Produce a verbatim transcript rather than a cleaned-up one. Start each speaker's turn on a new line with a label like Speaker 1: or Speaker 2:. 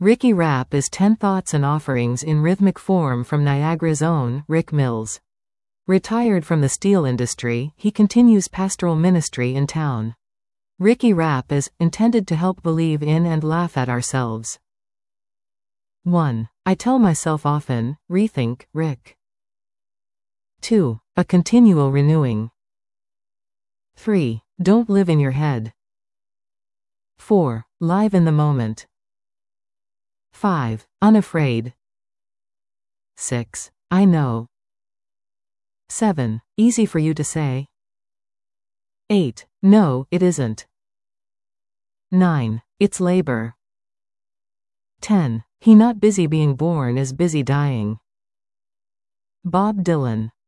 Speaker 1: Ricky Rap is ten Thoughts and Offerings in Rhythmic Form from Niagara's own Rick Mills. Retired from the steel industry, he continues pastoral ministry in town. Ricky Rap is intended to help believe in and laugh at ourselves. one. I tell myself often, rethink, Rick. two. A continual renewing. three. Don't live in your head. four. Live in the moment. five. Unafraid. six. I know. seven. Easy for you to say. eight. No, it isn't. nine. It's labor. ten. He not busy being born is busy dying. Bob Dylan.